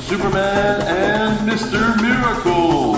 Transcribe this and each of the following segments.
Superman and Mr. Miracle.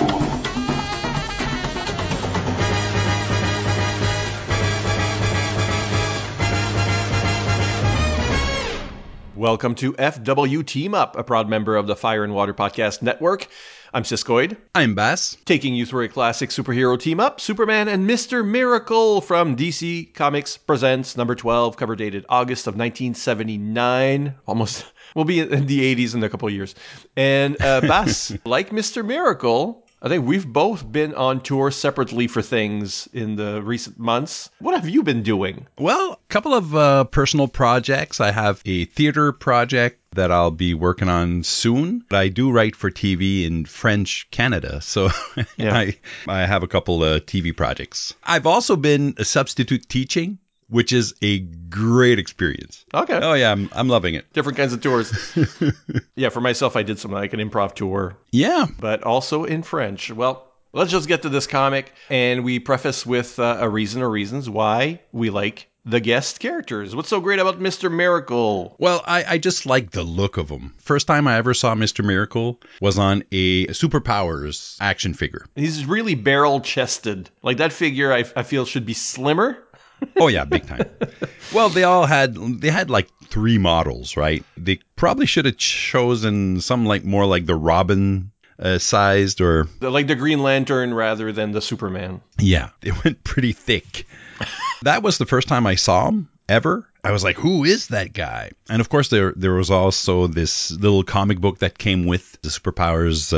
Welcome to FW Team Up, a proud member of the Fire and Water Podcast Network. I'm Siskoid. I'm Bass. Taking you through a classic superhero team-up, Superman and Mr. Miracle from DC Comics Presents number 12, cover dated August of 1979. Almost, we'll be in the 80s in a couple of years. And Bass, like Mr. Miracle, I think we've both been on tour separately for things in the recent months. What have you been doing? Well, a couple of personal projects. I have a theater project that I'll be working on soon. I do write for TV in French Canada, so yeah. I have a couple of TV projects. I've also been a substitute teaching, which is a great experience. Okay. Oh, yeah, I'm loving it. Different kinds of tours. Yeah, for myself, I did something like an improv tour. Yeah. But also in French. Well, let's just get to this comic, and we preface with a reason or reasons why we like the guest characters. What's so great about Mr. Miracle? Well, I just like the look of him. First time I ever saw Mr. Miracle was on a Superpowers action figure. He's really barrel-chested. Like, that figure, I feel, should be slimmer. Oh, yeah, big time. Well, they had like 3 models, right? They probably should have chosen some like more like the Robin sized or... Like the Green Lantern rather than the Superman. Yeah, they went pretty thick. That was the first time I saw him ever. I was like, who is that guy? And of course, there was also this little comic book that came with the Superpowers,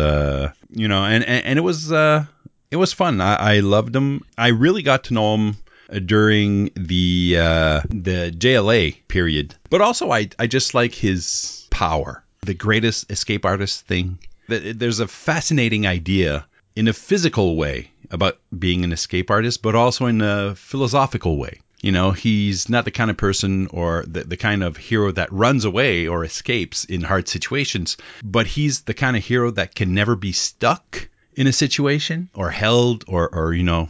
and it was fun. I loved him. I really got to know him during the JLA period. But also, I just like his power. The greatest escape artist thing. There's a fascinating idea in a physical way about being an escape artist, but also in a philosophical way. You know, he's not the kind of person or the kind of hero that runs away or escapes in hard situations, but he's the kind of hero that can never be stuck in a situation or held or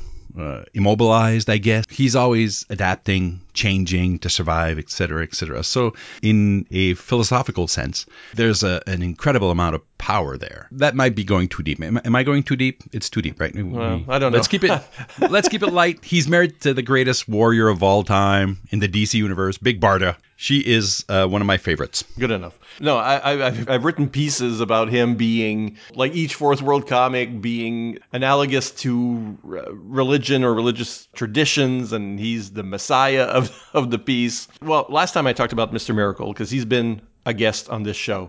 immobilized, I guess. He's always adapting, changing to survive, etc., etc. So in a philosophical sense, there's an incredible amount of power there. That might be going too deep. Am I going too deep? It's too deep, right? Well, I don't know. Let's keep it light. He's married to the greatest warrior of all time in the DC universe, Big Barda. She is one of my favorites. Good enough. No, I've written pieces about him being, like each Fourth World comic, being analogous to religion or religious traditions, and he's the messiah of the piece. Well, last time I talked about Mr. Miracle, because he's been a guest on this show.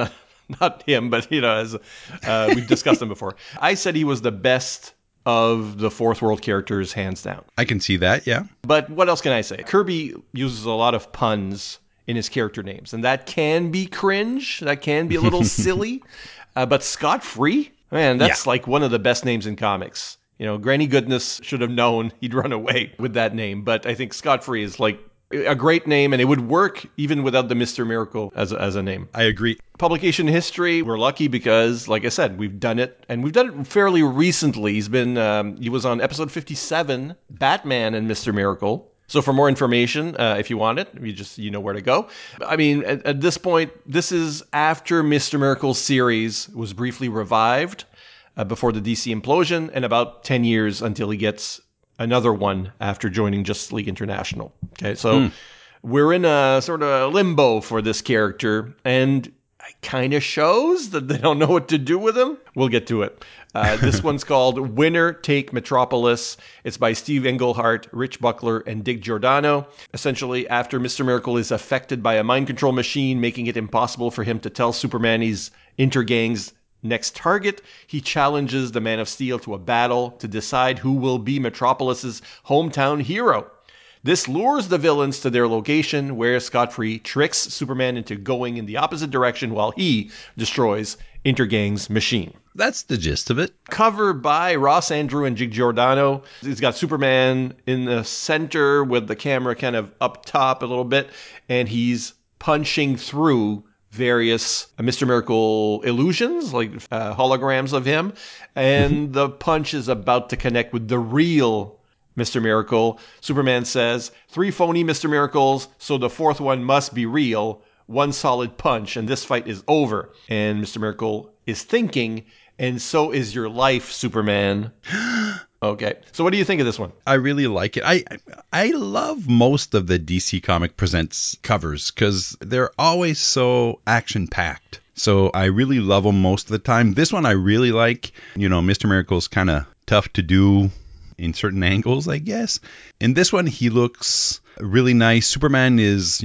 Not him, but, as we've discussed him before. I said he was the best of the Fourth World characters, hands down. I can see that, yeah. But what else can I say? Kirby uses a lot of puns in his character names, and that can be cringe. That can be a little silly. But Scott Free, man, that's like one of the best names in comics. Granny Goodness should have known he'd run away with that name, but I think Scott Free is like a great name, and it would work even without the Mr. Miracle as a name. I agree. Publication history, we're lucky because, like I said, we've done it, and we've done it fairly recently. He was on episode 57, Batman and Mr. Miracle. So for more information, if you want it, you know where to go. I mean, at this point, this is after Mr. Miracle's series was briefly revived before the DC implosion, and about 10 years until he gets another one after joining Justice League International. Okay, so we're in a sort of limbo for this character, and it kind of shows that they don't know what to do with him. We'll get to it. This one's called Winner Take Metropolis. It's by Steve Englehart, Rich Buckler, and Dick Giordano. Essentially, after Mr. Miracle is affected by a mind control machine, making it impossible for him to tell Superman he's Intergang's next target, he challenges the Man of Steel to a battle to decide who will be Metropolis's hometown hero. This lures the villains to their location, where Scott Free tricks Superman into going in the opposite direction while he destroys Intergang's machine. That's the gist of it. Cover by Ross Andru and Dick Giordano. It's got Superman in the center with the camera kind of up top a little bit, and he's punching through various Mr. Miracle illusions, like holograms of him, and the punch is about to connect with the real Mr. Miracle. Superman says, 3 phony Mr. Miracles, so the 4th one must be real. one solid punch and this fight is over. And Mr. Miracle is thinking, and so is your life, Superman. Okay. So what do you think of this one? I really like it. I love most of the DC Comic Presents covers because they're always so action-packed. So I really love them most of the time. This one I really like. Mr. Miracle's kind of tough to do in certain angles, I guess. In this one, he looks really nice. Superman is,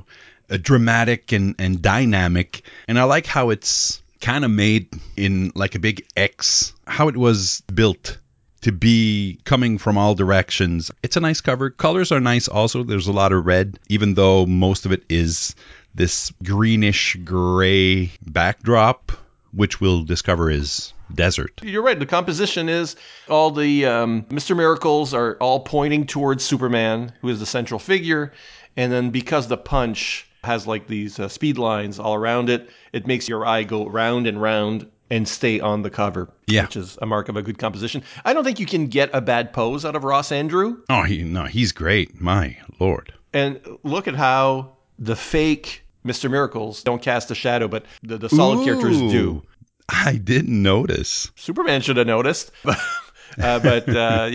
dramatic and dynamic. And I like how it's kind of made in like a big X, how it was built to be coming from all directions. It's a nice cover. Colors are nice also. There's a lot of red, even though most of it is this greenish gray backdrop, which we'll discover is desert. You're right. The composition is all the Mr. Miracles are all pointing towards Superman, who is the central figure. And then because the punch has like these speed lines all around it, it makes your eye go round and round and stay on the cover, which is a mark of a good composition. I don't think you can get a bad pose out of Ross Andru. Oh, he's great. My Lord. And look at how the fake Mr. Miracles don't cast a shadow, but the solid characters do. I didn't notice. Superman should have noticed. But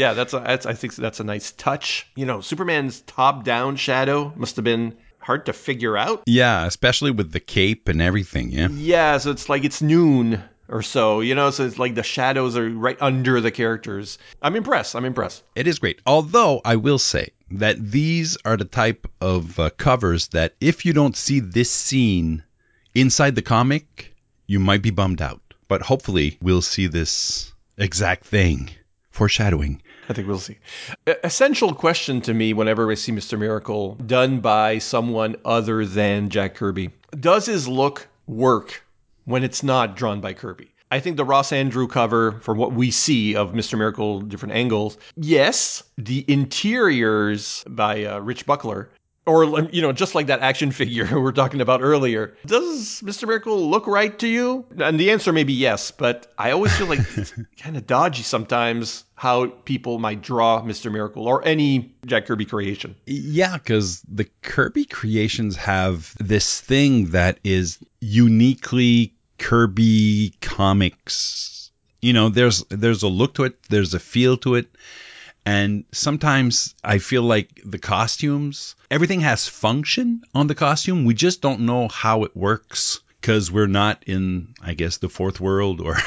I think that's a nice touch. Superman's top-down shadow must have been hard to figure out. Yeah, especially with the cape and everything, yeah? Yeah, so it's like it's noon or so, so it's like the shadows are right under the characters. I'm impressed. It is great. Although, I will say that these are the type of covers that if you don't see this scene inside the comic, you might be bummed out. But hopefully, we'll see this exact thing. Foreshadowing. I think we'll see. Essential question to me whenever I see Mr. Miracle done by someone other than Jack Kirby. Does his look work when it's not drawn by Kirby? I think the Ross Andru cover, from what we see of Mr. Miracle, different angles, yes. The interiors by Rich Buckler, or, just like that action figure we were talking about earlier. Does Mr. Miracle look right to you? And the answer may be yes, but I always feel like it's kind of dodgy sometimes how people might draw Mr. Miracle or any Jack Kirby creation. Yeah, because the Kirby creations have this thing that is uniquely Kirby Comics. There's a look to it, there's a feel to it. And sometimes I feel like the costumes, everything has function on the costume. We just don't know how it works because we're not in, I guess, the fourth world or,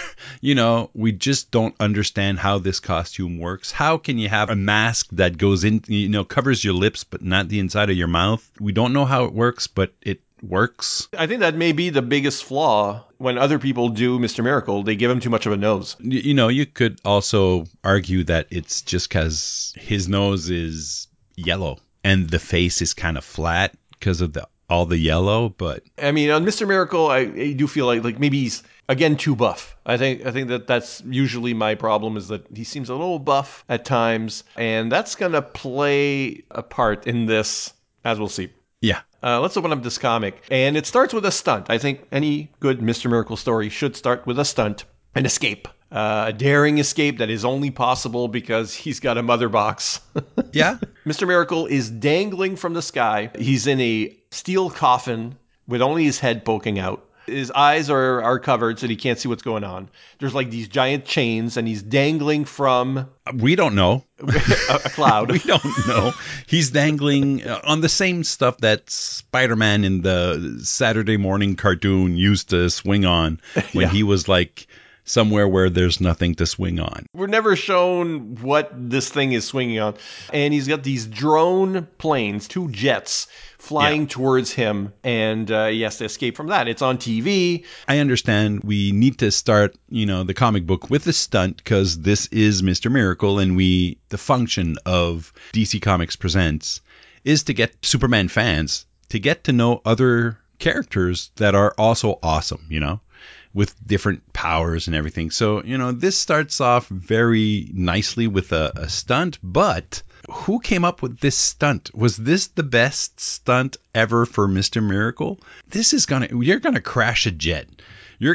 we just don't understand how this costume works. How can you have a mask that goes in, covers your lips, but not the inside of your mouth? We don't know how it works, but it works. I think that may be the biggest flaw. When other people do Mr. Miracle, they give him too much of a nose. You could also argue that it's just because his nose is yellow and the face is kind of flat because of all the yellow. But I mean, on Mr. Miracle, I do feel like maybe he's again too buff. I think that's usually my problem, is that he seems a little buff at times, and that's gonna play a part in this, as we'll see. Yeah. Let's open up this comic. And it starts with a stunt. I think any good Mr. Miracle story should start with a stunt. An escape. A daring escape that is only possible because he's got a mother box. Yeah. Mr. Miracle is dangling from the sky. He's in a steel coffin with only his head poking out. His eyes are covered so that he can't see what's going on. There's like these giant chains, and he's dangling from... We don't know. a cloud. We don't know. He's dangling on the same stuff that Spider-Man in the Saturday morning cartoon used to swing on when he was like somewhere where there's nothing to swing on. We're never shown what this thing is swinging on. And he's got these drone planes, 2 jets, flying towards him, and he has to escape from that. It's on TV. I understand we need to start, the comic book with a stunt because this is Mr. Miracle, and the function of DC Comics Presents is to get Superman fans to get to know other characters that are also awesome, with different powers and everything. So, this starts off very nicely with a stunt, but who came up with this stunt? Was this the best stunt ever for Mr. Miracle? You're gonna crash a jet. You're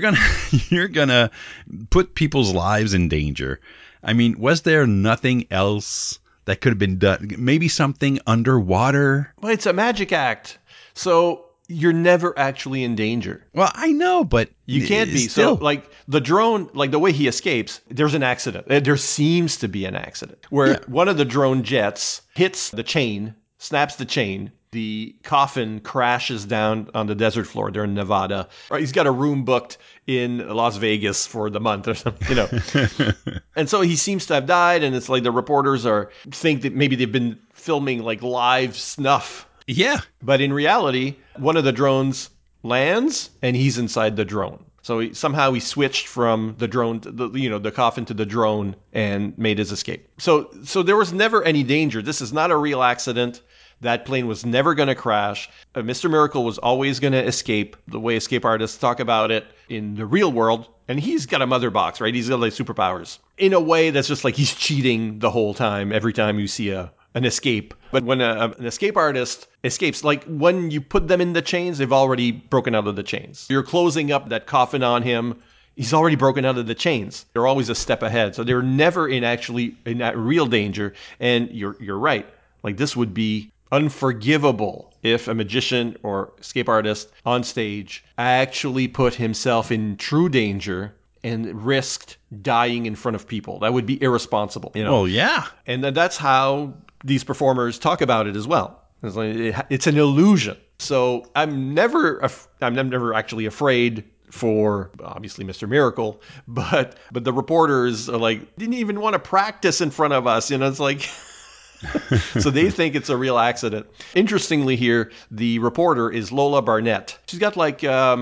gonna put people's lives in danger. I mean, was there nothing else that could have been done? Maybe something underwater? Well, it's a magic act. So you're never actually in danger. Well, I know, but You can't be. still. So, like, the drone, like, the way he escapes, there's an accident. There seems to be an accident where one of the drone jets hits the chain, snaps the chain. The coffin crashes down on the desert floor. They're in Nevada. Or he's got a room booked in Las Vegas for the month or something, you know. And so he seems to have died, and it's like the reporters think that maybe they've been filming, like, live snuff. Yeah. But in reality, one of the drones lands, and he's inside the drone. So somehow he switched from the drone, to the coffin to the drone, and made his escape. So there was never any danger. This is not a real accident. That plane was never going to crash. Mr. Miracle was always going to escape, the way escape artists talk about it in the real world. And he's got a mother box, right? He's got like superpowers in a way that's just like he's cheating the whole time every time you see an escape. But when an escape artist escapes, like when you put them in the chains, they've already broken out of the chains. You're closing up that coffin on him. He's already broken out of the chains. They're always a step ahead. So they're never in that real danger. And you're right. Like, this would be unforgivable if a magician or escape artist on stage actually put himself in true danger and risked dying in front of people. That would be irresponsible. Well, yeah. And that's how these performers talk about it as well. It's an illusion. So I'm never actually afraid for, obviously, Mr. Miracle, but the reporters are like, didn't even want to practice in front of us. It's like... So they think it's a real accident. Interestingly here, the reporter is Lola Barnett. She's got like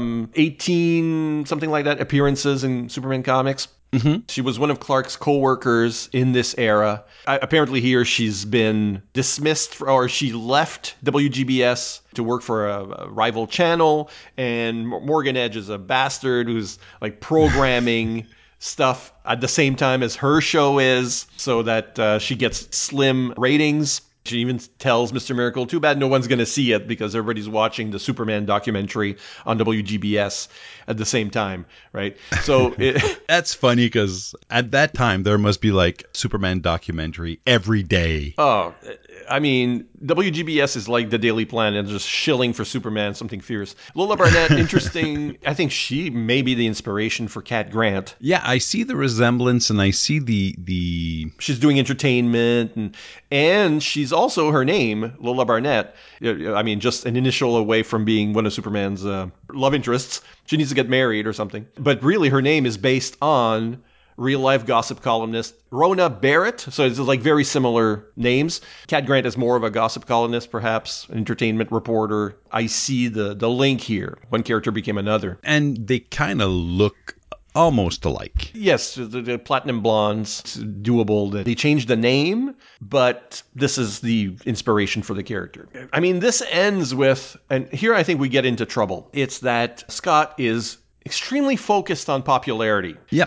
18, something like that, appearances in Superman comics. Mm-hmm. She was one of Clark's co-workers in this era. Apparently here she's been dismissed, or she left WGBS to work for a rival channel. And Morgan Edge is a bastard who's like programming stuff at the same time as her show is, so that she gets slim ratings. She even tells Mr. Miracle, too bad no one's going to see it because everybody's watching the Superman documentary on WGBS at the same time, right? So that's funny because at that time there must be like Superman documentary every day. Oh, I mean, WGBS is like the Daily Planet, just shilling for Superman, something fierce. Lola Barnett, interesting. I think she may be the inspiration for Cat Grant. Yeah, I see the resemblance, and I see the. She's doing entertainment, and she's also, her name, Lola Barnett. I mean, just an initial away from being one of Superman's love interests. She needs to get married or something. But really, her name is based on real-life gossip columnist Rona Barrett. So it's like very similar names. Cat Grant is more of a gossip columnist, perhaps, entertainment reporter. I see the link here. One character became another. And they kind of look almost alike. Yes, the platinum blondes, it's doable. They changed the name, but this is the inspiration for the character. I mean, this ends with, and here I think we get into trouble. It's that Scott is extremely focused on popularity. Yep.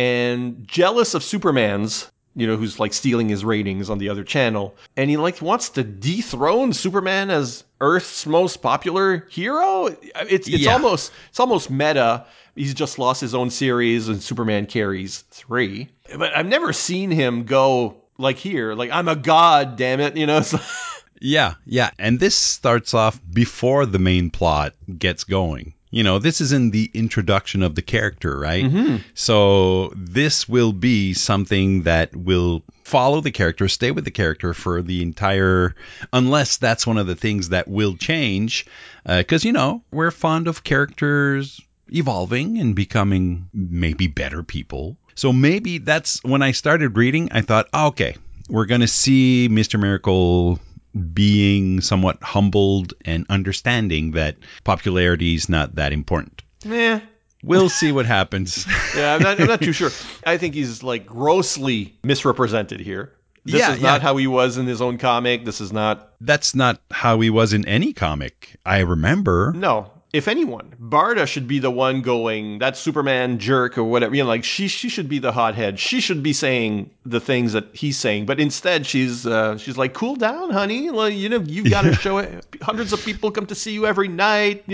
And jealous of Superman's, who's like stealing his ratings on the other channel. And he like wants to dethrone Superman as Earth's most popular hero. It's almost meta. He's just lost his own series and Superman carries 3. But I've never seen him go like here, like, I'm a god, damn it. Yeah. And this starts off before the main plot gets going. This is in the introduction of the character, right? Mm-hmm. So this will be something that will follow the character, stay with the character for the entire, unless that's one of the things that will change. Because, we're fond of characters evolving and becoming maybe better people. So maybe that's when I started reading, I thought, okay, we're going to see Mr. Miracle being somewhat humbled and understanding that popularity is not that important. Yeah. We'll see what happens. Yeah, I'm not too sure. I think he's like grossly misrepresented here. This is not how he was in his own comic. That's not how he was in any comic I remember. No. If anyone, Barda should be the one going, that Superman jerk or whatever. Like she should be the hothead. She should be saying the things that he's saying. But instead, she's like, cool down, honey. Like, you've got to show it. Hundreds of people come to see you every night.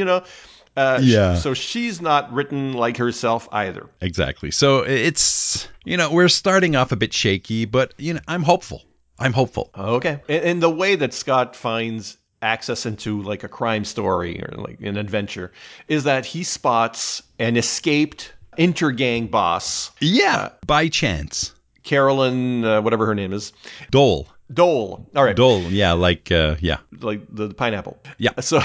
So she's not written like herself either. Exactly. So it's we're starting off a bit shaky, but I'm hopeful. Okay. And the way that Scott finds access into like a crime story or like an adventure, is that he spots an escaped intergang boss, Yeah, by chance. Carolyn, whatever her name is. Dole. Dole. All right. Dole, yeah, yeah. Like the pineapple. Yeah. So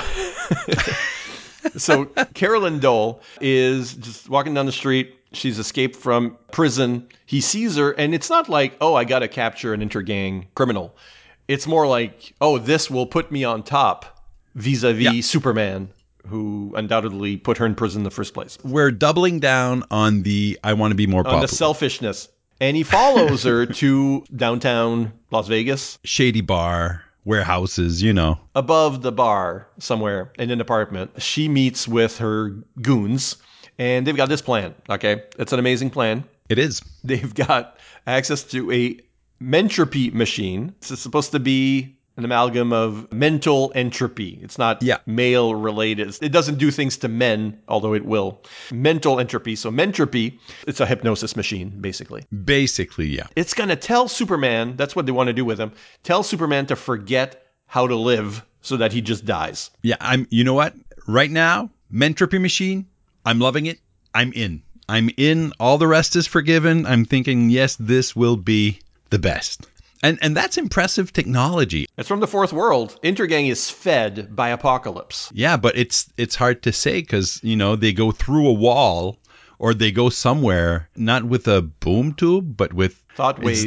so Carolyn Dole is just walking down the street. She's escaped from prison. He sees her, and it's not like, oh, I got to capture an intergang criminal. It's more like, oh, this will put me on top vis-a-vis Superman, who undoubtedly put her in prison in the first place. We're doubling down on the I want to be more popular. On the selfishness. And he follows her to downtown Las Vegas. Shady bar, warehouses, Above the bar somewhere in an apartment, she meets with her goons, and they've got this plan, okay? It's an amazing plan. It is. They've got access to a mentropy machine. It's supposed to be an amalgam of mental entropy. It's not male related. It doesn't do things to men, although it will. Mental entropy. So mentropy, it's a hypnosis machine, basically. Basically, yeah. It's going to tell Superman, that's what they want to do with him, tell Superman to forget how to live so that he just dies. Yeah, you know what? Right now, mentropy machine, I'm loving it. I'm in. All the rest is forgiven. I'm thinking, yes, this will be the best. And that's impressive technology. It's from the fourth world. Intergang is fed by Apocalypse. Yeah, but it's hard to say because, they go through a wall or they go somewhere, not with a boom tube, but with thought waves.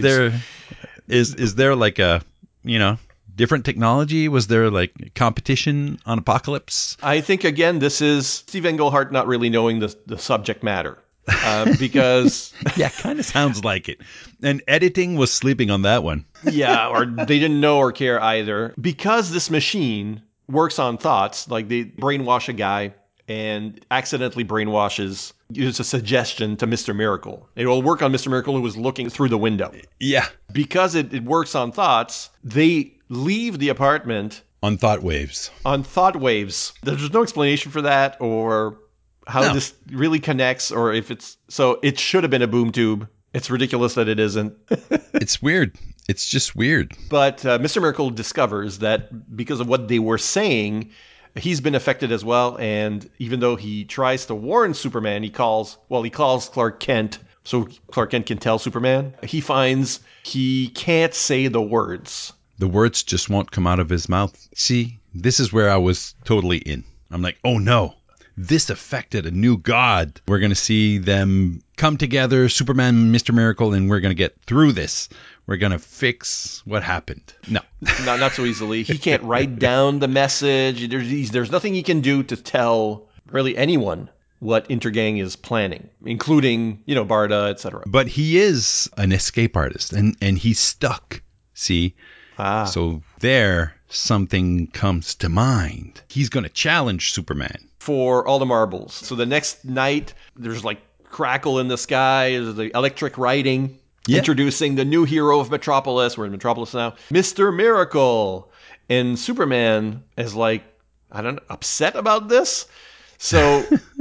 Is there like a, different technology? Was there like competition on Apocalypse? I think, again, this is Steve Englehart not really knowing the subject matter. Because yeah, kind of sounds like it. And editing was sleeping on that one. Yeah, or they didn't know or care either. Because this machine works on thoughts, like they brainwash a guy and accidentally brainwashes, uses a suggestion to Mr. Miracle. It will work on Mr. Miracle, who was looking through the window. Yeah. Because it works on thoughts, they leave the apartment on thought waves. On thought waves. There's no explanation for that or how this really connects, or if it's... So it should have been a boom tube. It's ridiculous that it isn't. It's weird. It's just weird. But Mr. Miracle discovers that because of what they were saying, he's been affected as well. And even though he tries to warn Superman, he calls Clark Kent so Clark Kent can tell Superman. He finds he can't say the words. The words just won't come out of his mouth. See, this is where I was totally in. I'm like, oh no. This affected a new god. We're going to see them come together, Superman and Mr. Miracle, and we're going to get through this. We're going to fix what happened. No. Not so easily. He can't write down the message. There's nothing he can do to tell really anyone what Intergang is planning, including, Barda, etc. But he is an escape artist, and he's stuck, see? So there, something comes to mind. He's going to challenge Superman. For all the marbles. So the next night, there's like crackle in the sky, there's the electric writing, introducing the new hero of Metropolis. We're in Metropolis now, Mr. Miracle. And Superman is like, upset about this. So,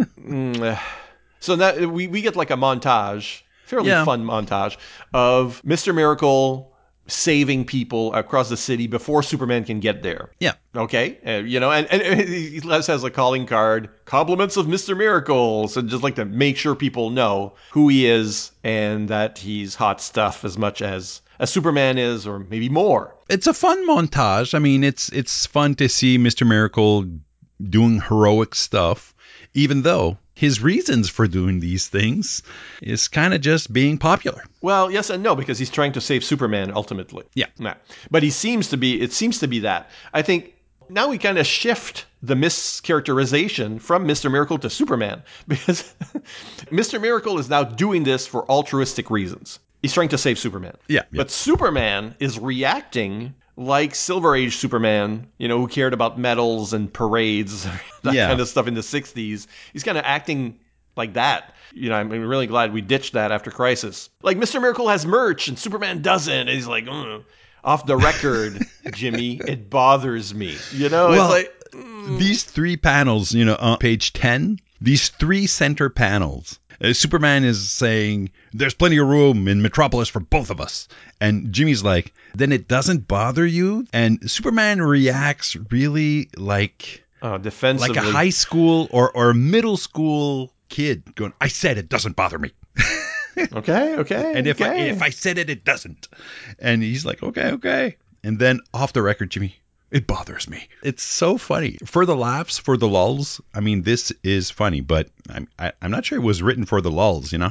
so now we get like a montage, fairly fun montage of Mr. Miracle saving people across the city before Superman can get there. Yeah. Okay. And he has a calling card, compliments of Mr. Miracle. So just like to make sure people know who he is and that he's hot stuff as much as Superman is, or maybe more. It's a fun montage. I mean, it's fun to see Mr. Miracle doing heroic stuff, even though his reasons for doing these things is kind of just being popular. Well, yes and no, because he's trying to save Superman ultimately. Yeah. But it seems to be that. I think now we kind of shift the mischaracterization from Mr. Miracle to Superman, because Mr. Miracle is now doing this for altruistic reasons. He's trying to save Superman. Yeah. But Superman is reacting like Silver Age Superman, who cared about medals and parades, that kind of stuff in the 60s. He's kind of acting like that. I'm really glad we ditched that after Crisis. Like, Mr. Miracle has merch and Superman doesn't. And he's like, off the record, Jimmy, it bothers me. Well, it's like... These 3 panels, on page 10, These three center panels. Superman is saying, there's plenty of room in Metropolis for both of us. And Jimmy's like, then it doesn't bother you? And Superman reacts really like defensively. like a high school or a middle school kid going, I said it doesn't bother me. Okay. And if I said it, it doesn't. And he's like, okay. And then off the record, Jimmy, it bothers me. It's so funny. For the laughs, for the lulls, I mean, this is funny, but I'm not sure it was written for the lulls, you know?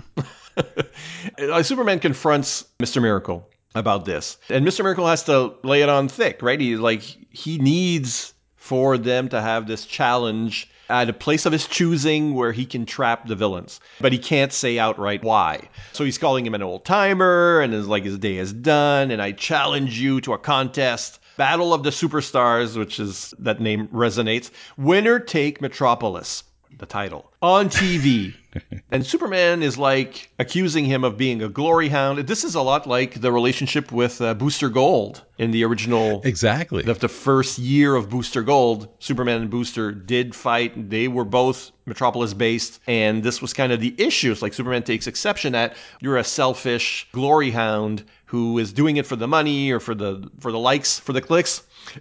Superman confronts Mr. Miracle about this. And Mr. Miracle has to lay it on thick, right? He needs for them to have this challenge at a place of his choosing where he can trap the villains. But he can't say outright why. So he's calling him an old timer and is like, his day is done and I challenge you to a contest. Battle of the Superstars, which is, that name resonates. Winner take Metropolis, the title, on TV. And Superman is like accusing him of being a glory hound. This is a lot like the relationship with Booster Gold in the original. Exactly. The first year of Booster Gold, Superman and Booster did fight. They were both Metropolis based. And this was kind of the issue. It's like Superman takes exception at, you're a selfish glory hound who is doing it for the money or for the likes, for the clicks.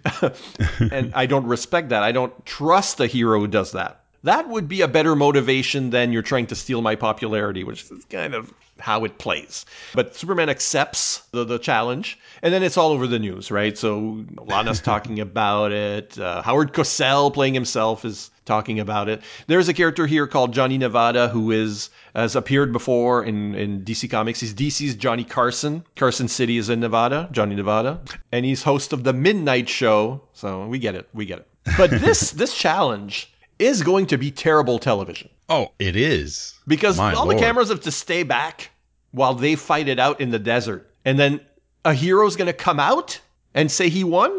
And I don't respect that. I don't trust a hero who does that. That would be a better motivation than you're trying to steal my popularity, which is kind of how it plays. But Superman accepts the challenge, and then it's all over the news, right? So Lana's talking about it. Howard Cosell, playing himself, is talking about it. There's a character here called Johnny Nevada who has appeared before in DC Comics. He's DC's Johnny Carson. Carson City is in Nevada, Johnny Nevada. And he's host of The Midnight Show. So we get it. But this challenge is going to be terrible television. Oh, it is. Because My all Lord. the cameras have to stay back while they fight it out in the desert. And then a hero's going to come out and say he won?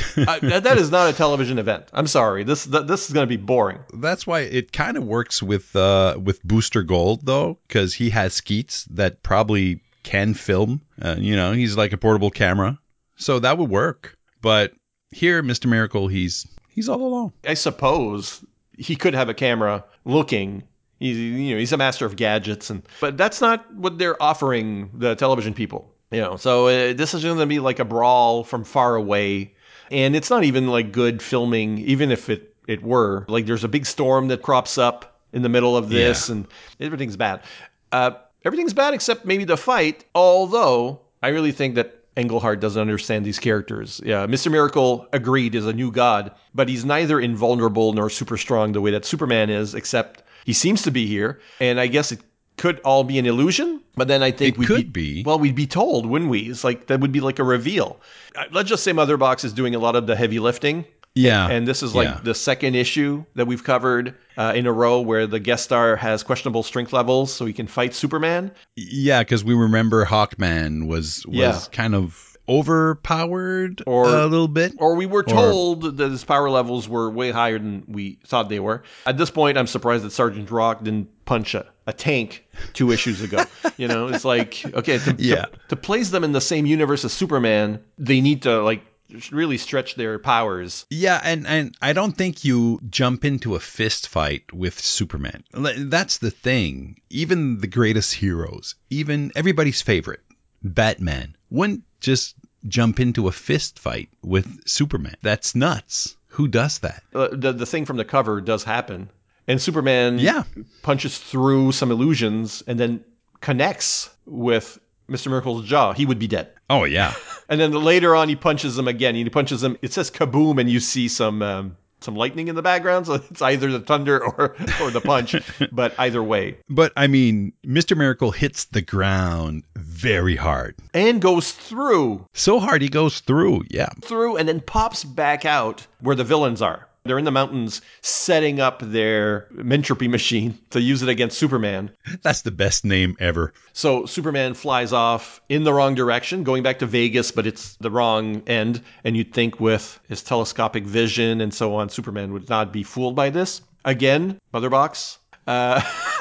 That is not a television event. I'm sorry. This is going to be boring. That's why it kind of works with Booster Gold, though, because he has skeets that probably can film. He's like a portable camera. So that would work. But here, Mr. Miracle, he's all alone. I suppose he could have a camera looking. He's a master of gadgets, but that's not what they're offering the television people. So this is going to be like a brawl from far away, and it's not even like good filming, even if it were. Like there's a big storm that crops up in the middle of this, and everything's bad. Everything's bad except maybe the fight. Although I really think that Englehart doesn't understand these characters. Yeah, Mr. Miracle, agreed, is a new god, but he's neither invulnerable nor super strong the way that Superman is, except he seems to be here. And I guess it could all be an illusion, but then I think we'd be told, wouldn't we? It's like, that would be like a reveal. Let's just say Mother Box is doing a lot of the heavy lifting. Yeah. And this is like the second issue that we've covered in a row where the guest star has questionable strength levels so he can fight Superman. Yeah, because we remember Hawkman was kind of overpowered a little bit. Or we were told that his power levels were way higher than we thought they were. At this point, I'm surprised that Sergeant Rock didn't punch a tank 2 issues ago. It's like, okay, to place them in the same universe as Superman, they need to really stretch their powers. Yeah, and I don't think you jump into a fist fight with Superman. That's the thing. Even the greatest heroes, even everybody's favorite, Batman, wouldn't just jump into a fist fight with Superman. That's nuts. Who does that? The thing from the cover does happen. And Superman punches through some illusions and then connects with Mr. Miracle's jaw. He would be dead. Oh, yeah. And then later on, he punches him again. He punches him. It says kaboom, and you see some lightning in the background. So it's either the thunder or the punch. But either way. But, I mean, Mr. Miracle hits the ground very hard. And goes through. So hard he goes through, yeah. Through and then pops back out where the villains are. They're in the mountains setting up their Mentropy machine to use it against Superman. That's the best name ever. So Superman flies off in the wrong direction, going back to Vegas, but it's the wrong end. And you'd think with his telescopic vision and so on, Superman would not be fooled by this. Again, Mother Box.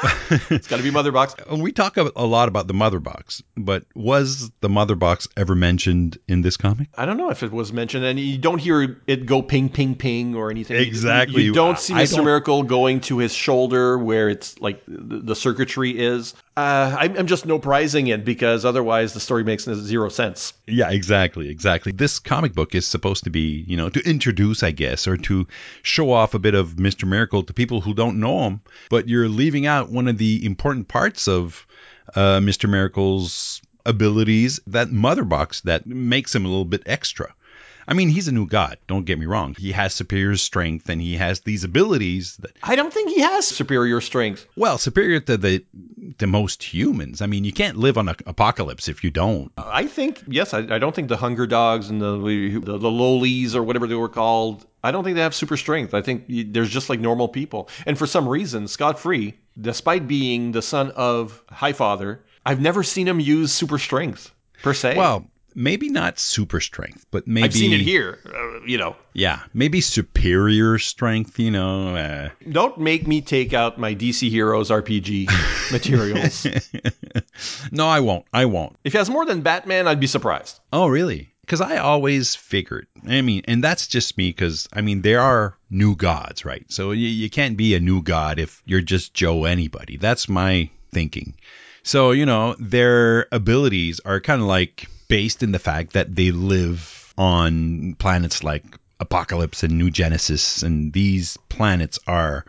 It's got to be Mother Box. We talk a lot about the Mother Box, but was the Mother Box ever mentioned in this comic? I don't know if it was mentioned, and you don't hear it go ping, ping, ping or anything. Exactly. You don't see I Mr. don't- Miracle going to his shoulder where it's like the circuitry is. I'm just no prizing it because otherwise the story makes zero sense. Yeah, exactly. This comic book is supposed to be, to introduce, I guess, or to show off a bit of Mr. Miracle to people who don't know him, but you're leaving out one of the important parts of Mr. Miracle's abilities, that Mother Box that makes him a little bit extra. I mean, he's a new god, don't get me wrong. He has superior strength and he has these abilities that, I don't think he has superior strength. well, superior to the most humans. I mean, you can't live on Apocalypse if you don't. I think, yes, I don't think the Hunger Dogs and the Lolies or whatever they were called, I don't think they have super strength. I think there's just like normal people. And for some reason, Scott Free, despite being the son of Highfather, I've never seen him use super strength per se. Well, maybe not super strength, but maybe... I've seen it here, Yeah, maybe superior strength, Don't make me take out my DC Heroes RPG materials. No, I won't. If he has more than Batman, I'd be surprised. Oh, really? Because I always figured, and that's just me because, there are new gods, right? So you can't be a new god if you're just Joe anybody. That's my thinking. So, their abilities are kind of like based in the fact that they live on planets like Apocalypse and New Genesis, and these planets are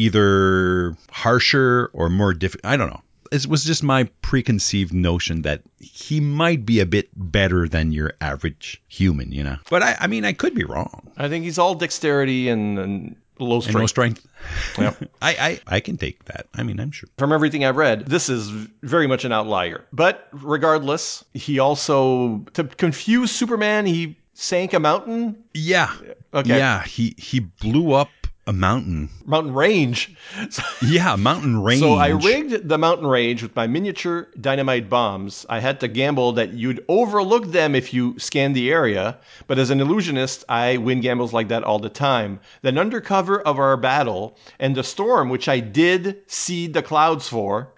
either harsher or more difficult. I don't know. It was just my preconceived notion that he might be a bit better than your average human, But I could be wrong. I think he's all dexterity and low strength. And no strength. Yep. I can take that. I'm sure. From everything I've read, this is very much an outlier. But regardless, he also, to confuse Superman, he sank a mountain. Yeah. Okay. Yeah, he blew up a mountain. Mountain range. Yeah, mountain range. So I rigged the mountain range with my miniature dynamite bombs. I had to gamble that you'd overlook them if you scanned the area, but as an illusionist, I win gambles like that all the time. Then under cover of our battle and the storm, which I did seed the clouds for,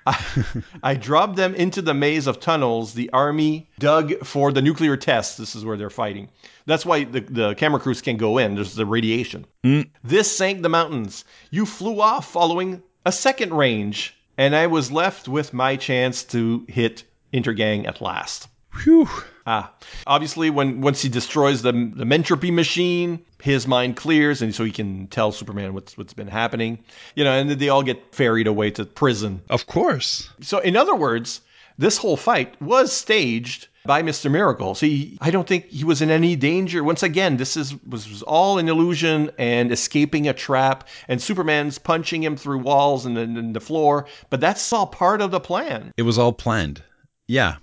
I dropped them into the maze of tunnels the army dug for the nuclear test. This is where they're fighting. That's why the camera crews can't go in. There's the radiation. This sank the mountains. You flew off following a second range, and I was left with my chance to hit Intergang at last. Whew. Obviously, once he destroys the Mentropy machine, his mind clears, and so he can tell Superman what's been happening. And they all get ferried away to prison. Of course. So, in other words, this whole fight was staged by Mr. Miracle. See, I don't think he was in any danger. Once again, this was all an illusion and escaping a trap, and Superman's punching him through walls and the floor, but that's all part of the plan. It was all planned. Yeah.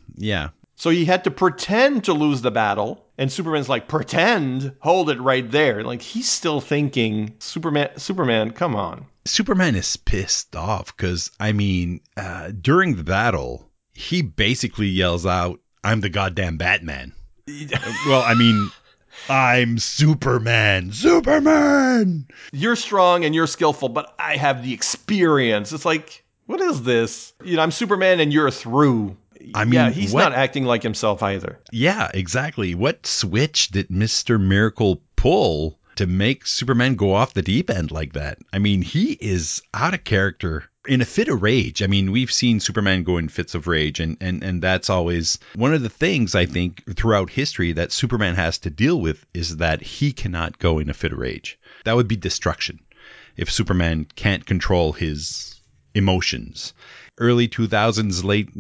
So he had to pretend to lose the battle, and Superman's like, pretend? Hold it right there. Like, he's still thinking, Superman, come on. Superman is pissed off because, during the battle, he basically yells out, "I'm the goddamn Batman." Well, I'm Superman. Superman! You're strong and you're skillful, but I have the experience. It's like, what is this? I'm Superman and you're through. He's not acting like himself either. Yeah, exactly. What switch did Mr. Miracle pull to make Superman go off the deep end like that? He is out of character. In a fit of rage. We've seen Superman go in fits of rage, and that's always one of the things, I think, throughout history that Superman has to deal with is that he cannot go in a fit of rage. That would be destruction if Superman can't control his emotions. Early 2000s, late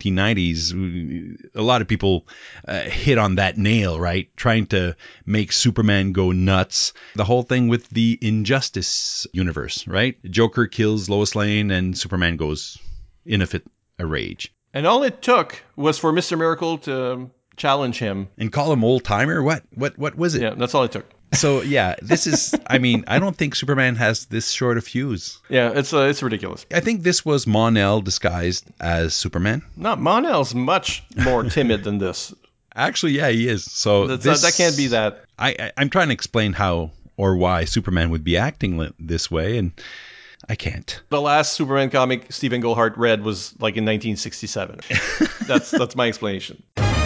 1990s, a lot of people hit on that nail, right? Trying to make Superman go nuts. The whole thing with the Injustice universe, right? Joker kills Lois Lane and Superman goes in a fit of rage. And all it took was for Mr. Miracle to challenge him. And call him old timer? What was it? Yeah, that's all it took. So, yeah, this is, I don't think Superman has this short a fuse. Yeah, it's ridiculous. I think this was Mon-El disguised as Superman. No, Mon-El's much more timid than this. Actually, yeah, he is. So that can't be that. I'm trying to explain how or why Superman would be acting this way, and I can't. The last Superman comic Stephen Goldhart read was like in 1967. That's my explanation.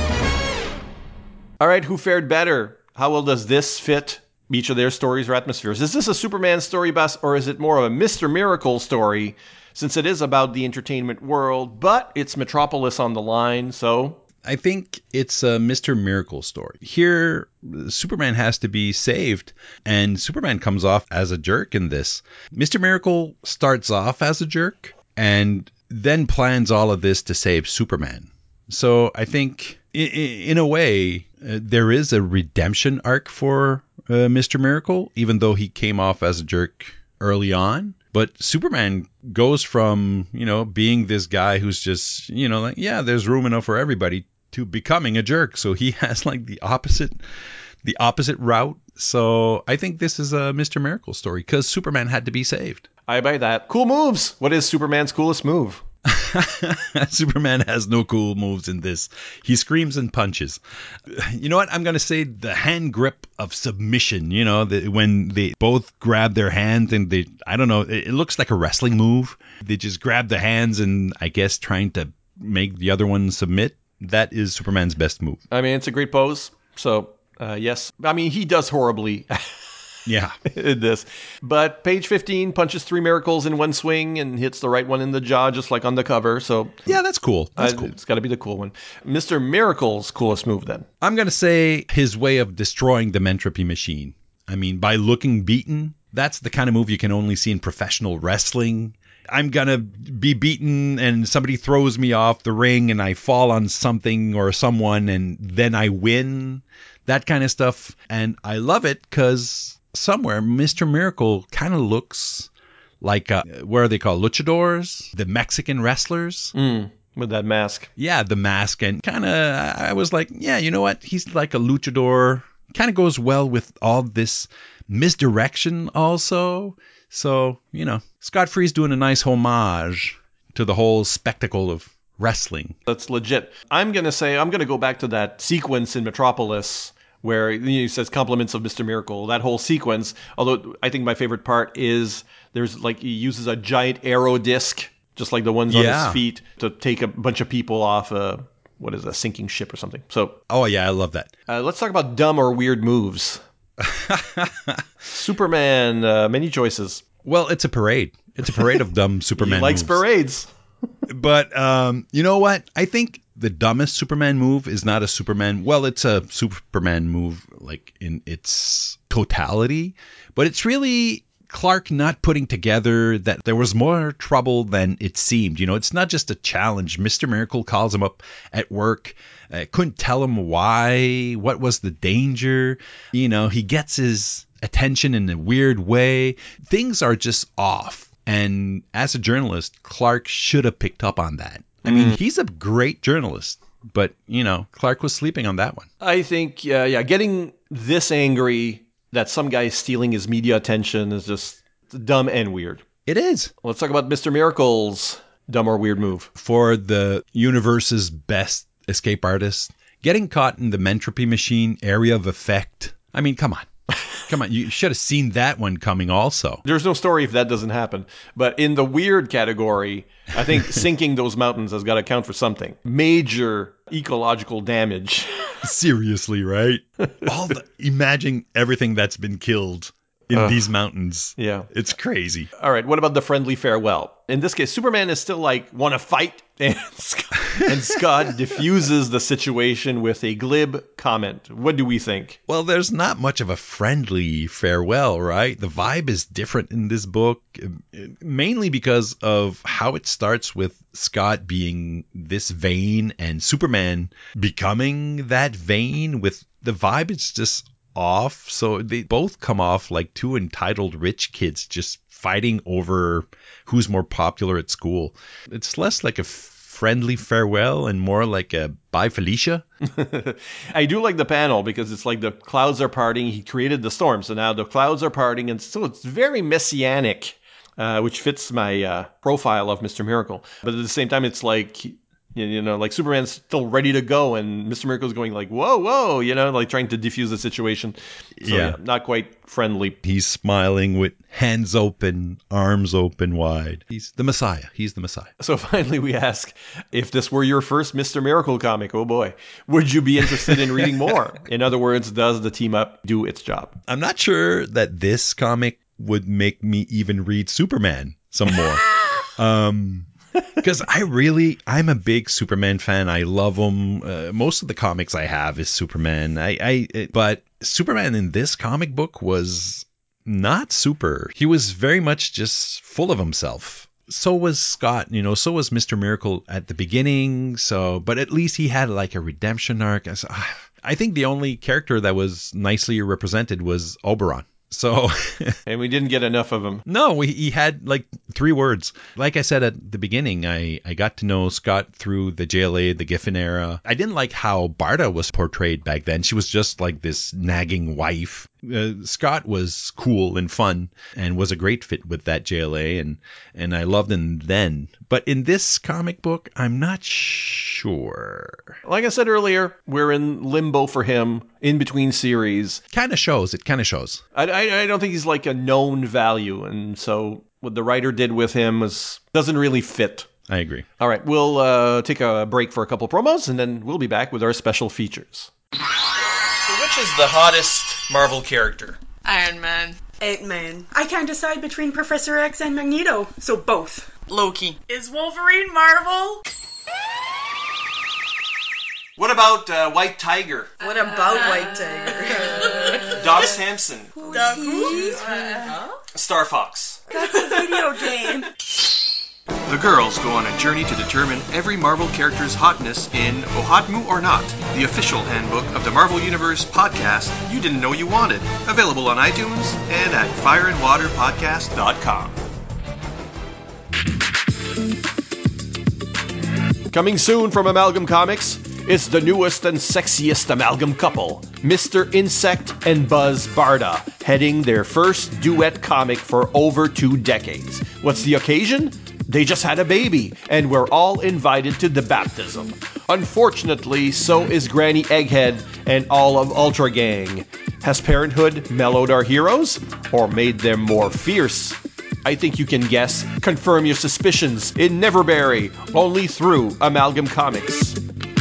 All right, who fared better? How well does this fit each of their stories or atmospheres? Is this a Superman story, Bas, or is it more of a Mr. Miracle story, since it is about the entertainment world, but it's Metropolis on the line, so... I think it's a Mr. Miracle story. Here, Superman has to be saved, and Superman comes off as a jerk in this. Mr. Miracle starts off as a jerk, and then plans all of this to save Superman. So I think, in a way, there is a redemption arc for Mr. Miracle, even though he came off as a jerk early on. But Superman goes from, being this guy who's just, like, yeah, there's room enough for everybody, to becoming a jerk. So he has like the opposite route. So I think this is a Mr. Miracle story because Superman had to be saved. I buy that. Cool moves. What is Superman's coolest move? Superman has no cool moves in this. He screams and punches. You know what? I'm going to say the hand grip of submission, when they both grab their hands and I don't know, it looks like a wrestling move. They just grab the hands and I guess trying to make the other one submit. That is Superman's best move. I mean, it's a great pose. So, yes. I mean, he does horribly. Yeah. In this. But page 15 punches 3 miracles in one swing and hits the right one in the jaw, just like on the cover. So yeah, that's cool. That's cool. It's got to be the cool one. Mr. Miracle's coolest move, then? I'm going to say his way of destroying the Mentropy machine. I mean, by looking beaten, that's the kind of move you can only see in professional wrestling. I'm going to be beaten and somebody throws me off the ring and I fall on something or someone and then I win. That kind of stuff. And I love it because somewhere Mr. Miracle kind of looks like, what are they called? Luchadors? The Mexican wrestlers? With that mask. Yeah, the mask. And kind of, I was like, yeah, you know what? He's like a luchador. Kind of goes well with all this misdirection also. So, Scott Free's doing a nice homage to the whole spectacle of wrestling. That's legit. I'm going to go back to that sequence in Metropolis where he says compliments of Mr. Miracle, that whole sequence. Although I think my favorite part is he uses a giant arrow disc, just like the ones on his feet, to take a bunch of people off a sinking ship or something. So, oh yeah, I love that. Let's talk about dumb or weird moves. Superman, many choices. Well, it's a parade. It's a parade of dumb Superman moves. He likes parades. But you know what? I think the dumbest Superman move is not a Superman. Well, it's a Superman move like in its totality, but it's really Clark not putting together that there was more trouble than it seemed. It's not just a challenge. Mr. Miracle calls him up at work. Couldn't tell him why. What was the danger? He gets his attention in a weird way. Things are just off. And as a journalist, Clark should have picked up on that. I mean, he's a great journalist, but, Clark was sleeping on that one. I think, getting this angry that some guy is stealing his media attention is just dumb and weird. It is. Let's talk about Mr. Miracle's dumb or weird move. For the universe's best escape artist, getting caught in the Mentropy machine area of effect. I mean, come on. Come on, you should have seen that one coming also. There's no story if that doesn't happen. But in the weird category, I think sinking those mountains has got to count for something. Major ecological damage. Seriously, right? Imagine everything that's been killed in these mountains. Yeah. It's crazy. All right, what about the friendly farewell? In this case, Superman is still like, want to fight? And Scott diffuses the situation with a glib comment. What do we think? Well, there's not much of a friendly farewell, right? The vibe is different in this book, mainly because of how it starts with Scott being this vain and Superman becoming that vain. With the vibe, it's just off. So they both come off like two entitled rich kids just fighting over who's more popular at school. It's less like a friendly farewell and more like a bye Felicia. I do like the panel because it's like the clouds are parting. He created the storm, so now the clouds are parting, and so it's very messianic, which fits my profile of Mr. Miracle. But at the same time, it's like You know, like Superman's still ready to go, and Mr. Miracle's going like, whoa, whoa, you know, like trying to defuse the situation. So yeah, not quite friendly. He's smiling with hands open, arms open wide. He's the Messiah. He's the Messiah. So finally we ask, if this were your first Mr. Miracle comic, oh boy, would you be interested in reading more? In other words, does the team up do its job? I'm not sure that this comic would make me even read Superman some more. Because I'm a big Superman fan. I love him. Most of the comics I have is Superman. But Superman in this comic book was not super. He was very much just full of himself. So was Scott, so was Mr. Miracle at the beginning. But at least he had like a redemption arc. I think the only character that was nicely represented was Oberon. So, and we didn't get enough of him. No, he had like 3 words. Like I said at the beginning, I got to know Scott through the JLA, the Giffen era. I didn't like how Barda was portrayed back then. She was just like this nagging wife. Scott was cool and fun and was a great fit with that JLA, and I loved him then. But in this comic book, I'm not sure. Like I said earlier, we're in limbo for him in between series. It kind of shows. I don't think he's like a known value, and so what the writer did with him doesn't really fit. I agree. All right, we'll take a break for a couple promos, and then we'll be back with our special features. So which is the hottest Marvel character? Iron Man. Ant-Man. I can't decide between Professor X and Magneto, so both. Loki. Is Wolverine Marvel? What about White Tiger? What about White Tiger? Doc Samson. Doc who? Star Fox. That's a video game. The girls go on a journey to determine every Marvel character's hotness in Ohatmu or Not, the official handbook of the Marvel Universe podcast you didn't know you wanted. Available on iTunes and at fireandwaterpodcast.com. Coming soon from Amalgam Comics, it's the newest and sexiest Amalgam couple, Mr. Insect and Buzz Barda, heading their first duet comic for over 2 decades. What's the occasion? They just had a baby, and we're all invited to the baptism. Unfortunately, so is Granny Egghead and all of Ultra Gang. Has Parenthood mellowed our heroes, or made them more fierce? I think you can guess. Confirm your suspicions in Neverberry, only through Amalgam Comics.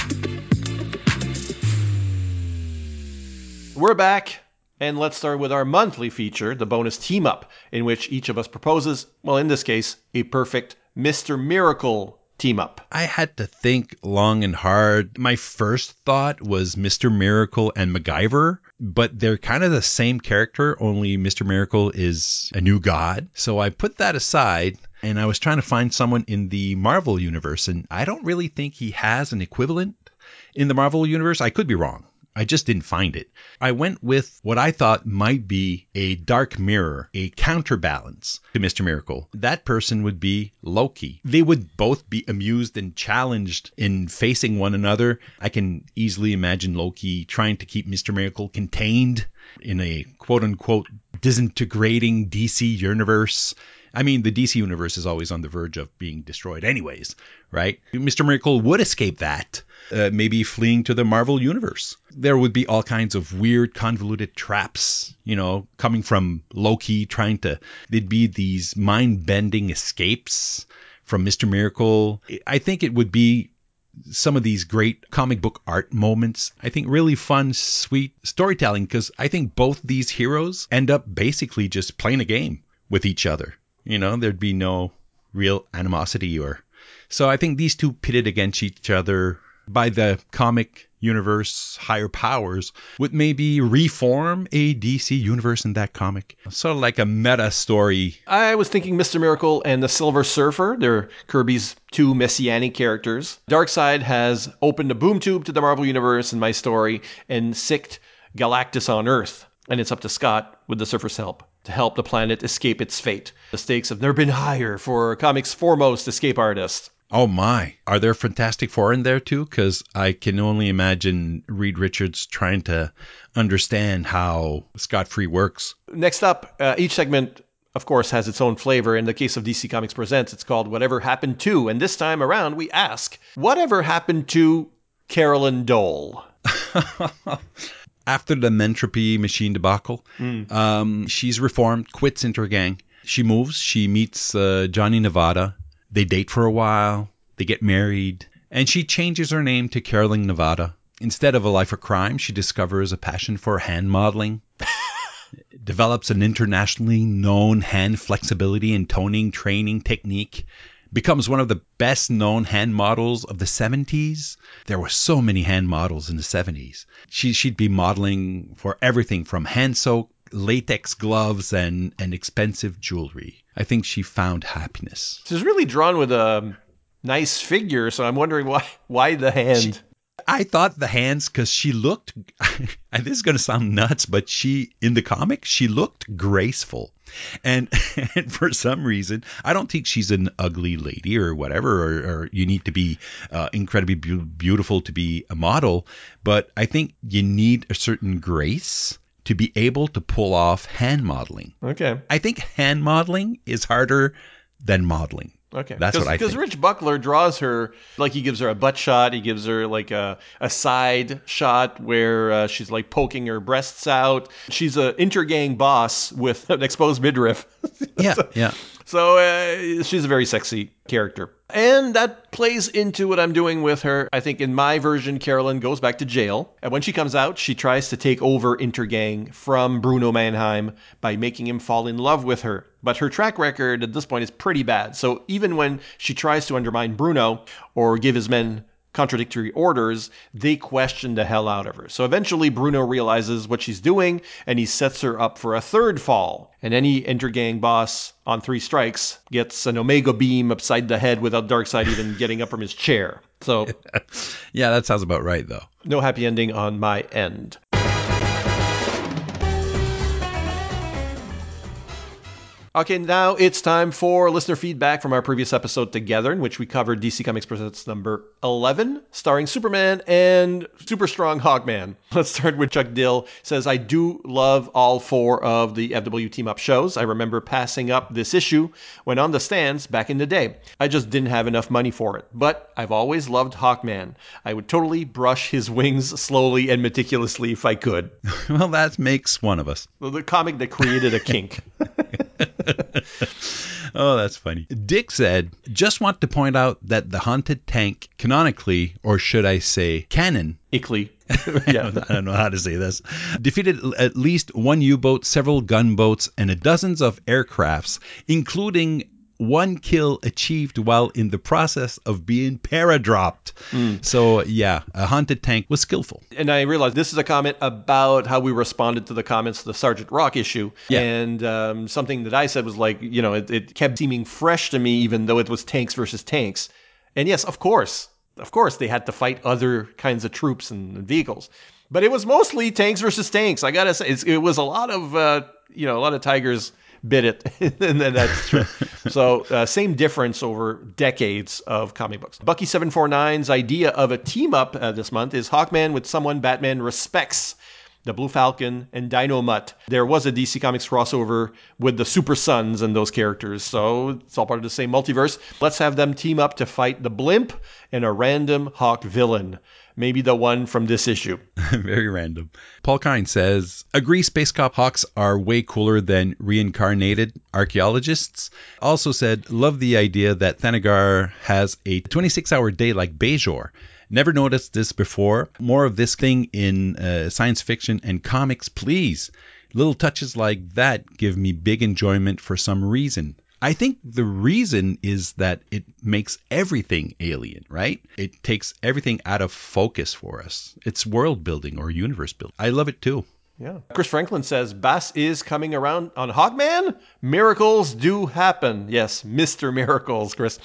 We're back, and let's start with our monthly feature, the bonus team up, in which each of us proposes, well, in this case, a perfect Mr. Miracle team up. I had to think long and hard. My first thought was Mr. Miracle and MacGyver, but they're kind of the same character, only Mr. Miracle is a new god. So I put that aside, and I was trying to find someone in the Marvel Universe, and I don't really think he has an equivalent in the Marvel Universe. I could be wrong. I just didn't find it. I went with what I thought might be a dark mirror, a counterbalance to Mr. Miracle. That person would be Loki. They would both be amused and challenged in facing one another. I can easily imagine Loki trying to keep Mr. Miracle contained in a quote-unquote disintegrating DC universe. I mean, the DC universe is always on the verge of being destroyed anyways, right? Mr. Miracle would escape that, maybe fleeing to the Marvel universe. There would be all kinds of weird, convoluted traps, coming from Loki there'd be these mind-bending escapes from Mr. Miracle. I think it would be some of these great comic book art moments. I think really fun, sweet storytelling, because I think both these heroes end up basically just playing a game with each other. There'd be no real animosity so I think these two pitted against each other by the comic universe higher powers would maybe reform a DC universe in that comic. Sort of like a meta story. I was thinking Mr. Miracle and the Silver Surfer. They're Kirby's 2 messianic characters. Darkseid has opened a boom tube to the Marvel universe in my story and sicked Galactus on Earth. And it's up to Scott, with the Surfer's help, to help the planet escape its fate. The stakes have never been higher for comics' foremost escape artist. Oh my. Are there Fantastic Four in there too? Because I can only imagine Reed Richards trying to understand how Scott Free works. Next up, each segment, of course, has its own flavor. In the case of DC Comics Presents, it's called Whatever Happened To. And this time around, we ask, whatever happened to Carolyn Dole? After the Mentropy machine debacle, she's reformed, quits Intergang. She moves, she meets Johnny Nevada. They date for a while, they get married, and she changes her name to Carolyn Nevada. Instead of a life of crime, she discovers a passion for hand modeling, develops an internationally known hand flexibility and toning training technique, becomes one of the best known hand models of the 70s. There were so many hand models in the 70s. She'd be modeling for everything from hand soak, latex gloves, and expensive jewelry. I think she found happiness. She's really drawn with a nice figure, so I'm wondering why the hand? I thought the hands, because she looked, and this is going to sound nuts, but in the comic, she looked graceful. And for some reason, I don't think she's an ugly lady or whatever, or you need to be incredibly beautiful to be a model. But I think you need a certain grace to be able to pull off hand modeling. Okay. I think hand modeling is harder than modeling. Okay. That's what I think. Because Rich Buckler draws her, like he gives her a butt shot, he gives her like a side shot where she's like poking her breasts out. She's an intergang boss with an exposed midriff. Yeah. So she's a very sexy character. And that plays into what I'm doing with her. I think in my version, Carolyn goes back to jail. And when she comes out, she tries to take over Intergang from Bruno Mannheim by making him fall in love with her. But her track record at this point is pretty bad. So even when she tries to undermine Bruno or give his men contradictory orders, they question the hell out of her. So eventually Bruno realizes what she's doing and he sets her up for a third fall. And any Intergang boss on 3 strikes gets an Omega beam upside the head without Darkseid even getting up from his chair. So yeah, that sounds about right though. No happy ending on my end. Okay, now it's time for listener feedback from our previous episode together, in which we covered DC Comics Presents number 11, starring Superman and super strong Hawkman. Let's start with Chuck Dill. Says, I do love all 4 of the FW team-up shows. I remember passing up this issue when on the stands back in the day. I just didn't have enough money for it. But I've always loved Hawkman. I would totally brush his wings slowly and meticulously if I could. Well, that makes one of us. Well, the comic that created a kink. Oh, that's funny. Dick said, just want to point out that the Haunted Tank canonically, or should I say canon, Ickley. Yeah. I don't know how to say this, defeated at least 1 U-boat, several gunboats, and dozens of aircrafts, including 1 kill achieved while in the process of being paradropped. So, yeah, a Haunted Tank was skillful. And I realized this is a comment about how we responded to the comments to the Sergeant Rock issue. Yeah. And something that I said was like, it kept seeming fresh to me, even though it was tanks versus tanks. And yes, of course, they had to fight other kinds of troops and vehicles. But it was mostly tanks versus tanks. I got to say, it was a lot of tigers bit it, and then that's true. So same difference over decades of comic books. Bucky 749's idea of a team-up this month is Hawkman with someone Batman respects. The Blue Falcon and Dino Mutt. There was a DC Comics crossover with the Super Sons and those characters, so it's all part of the same multiverse. Let's have them team up to fight the Blimp and a random Hawk villain. Maybe the one from this issue. Very random. Paul Kine says, agree Space Cop Hawks are way cooler than reincarnated archaeologists. Also said, love the idea that Thanagar has a 26-hour day like Bajor. Never noticed this before. More of this thing in science fiction and comics, please. Little touches like that give me big enjoyment for some reason. I think the reason is that it makes everything alien, right? It takes everything out of focus for us. It's world building or universe building. I love it too. Yeah. Chris Franklin says, Bass is coming around on Hawkman? Miracles do happen. Yes, Mr. Miracles, Chris.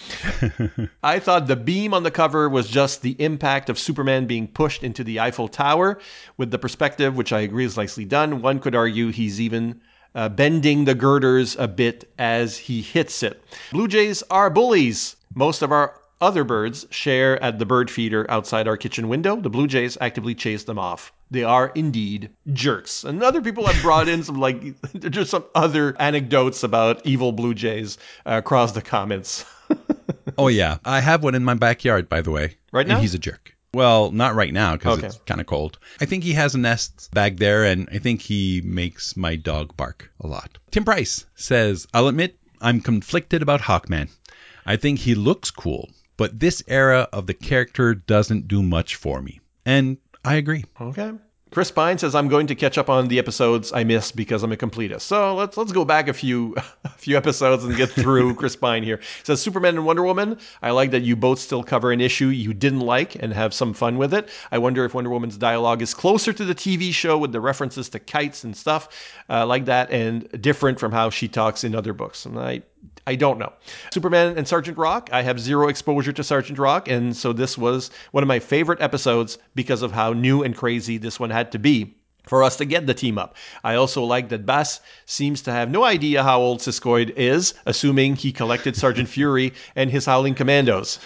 I thought the beam on the cover was just the impact of Superman being pushed into the Eiffel Tower. With the perspective, which I agree is nicely done, one could argue he's even bending the girders a bit as he hits it. Blue Jays are bullies. Most of our other birds share at the bird feeder outside our kitchen window. The blue jays actively chase them off. They are indeed jerks. And other people have brought in some just some other anecdotes about evil blue jays across the comments. Oh, yeah. I have one in my backyard, by the way. Right now? And he's a jerk. Well, not right now because Okay. it's kind of cold. I think he has a nest back there, and I think he makes my dog bark a lot. Tim Price says, I'll admit I'm conflicted about Hawkman. I think he looks cool, but this era of the character doesn't do much for me. And I agree. Okay. Chris Pine says, I'm going to catch up on the episodes I missed because I'm a completist. So let's go back a few episodes and get through Chris Pine here. He says, Superman and Wonder Woman, I like that you both still cover an issue you didn't like and have some fun with it. I wonder if Wonder Woman's dialogue is closer to the TV show with the references to kites and stuff like that and different from how she talks in other books. And I don't know. Superman and Sergeant Rock, I have zero exposure to Sergeant Rock, and so this was one of my favorite episodes because of how new and crazy this one had to be for us to get the team up. I also like that Bass seems to have no idea how old Siskoid is, assuming he collected Sergeant Fury and his Howling Commandos.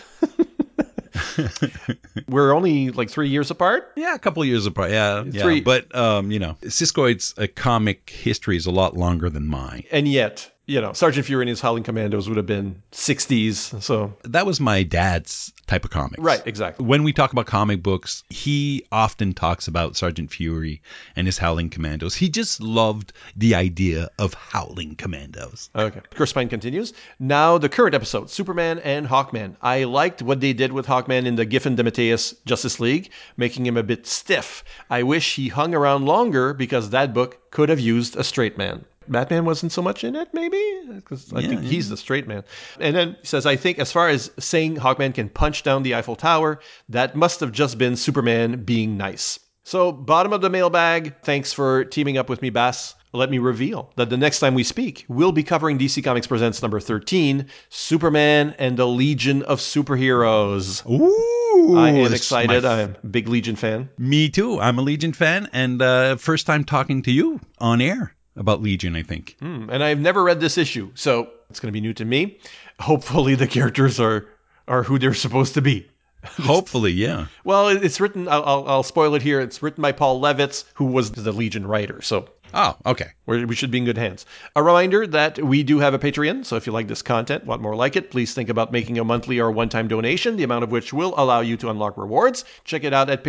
We're only like 3 years apart? Yeah, a couple of years apart. Yeah. Three. But, Siskoid's comic history is a lot longer than mine. And yet, Sergeant Fury and his Howling Commandos would have been 60s, so... That was my dad's type of comics. Right, exactly. When we talk about comic books, he often talks about Sergeant Fury and his Howling Commandos. He just loved the idea of Howling Commandos. Okay. Chris Pine continues. Now, the current episode, Superman and Hawkman. I liked what they did with Hawkman in the Giffen DeMatteis Justice League, making him a bit stiff. I wish he hung around longer because that book could have used a straight man. Batman wasn't so much in it, maybe? Because I think he's the straight man. And then he says, I think as far as saying Hawkman can punch down the Eiffel Tower, that must have just been Superman being nice. So, bottom of the mailbag, thanks for teaming up with me, Bass. Let me reveal that the next time we speak, we'll be covering DC Comics Presents number 13, Superman and the Legion of Superheroes. Ooh! I am excited. I'm a big Legion fan. Me too. I'm a Legion fan, and first time talking to you on air about Legion, I think. And I've never read this issue, so it's going to be new to me. Hopefully the characters are who they're supposed to be. Hopefully, yeah. Well, it's written, I'll spoil it here, it's written by Paul Levitz, who was the Legion writer, so... Oh, okay. We should be in good hands. A reminder that we do have a Patreon, so if you like this content, want more like it, please think about making a monthly or one-time donation, the amount of which will allow you to unlock rewards. Check it out at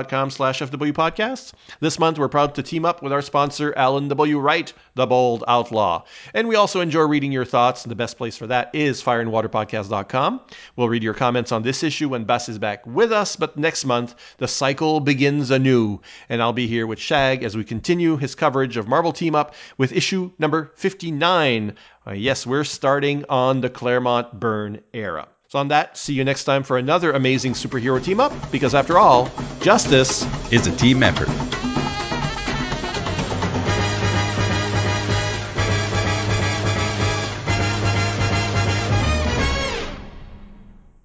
patreon.com/FWPodcasts. This month, we're proud to team up with our sponsor, Alan W. Wright, the Bold Outlaw. And we also enjoy reading your thoughts, and the best place for that is fireandwaterpodcast.com. We'll read your comments on this issue when Bass is back with us, but next month, the cycle begins anew, and I'll be here with Shag as we continue his coverage of Marvel Team Up with issue number 59. Yes, we're starting on the Claremont Byrne era. So on that, see you next time for another amazing superhero team up, because after all, justice It's a team effort.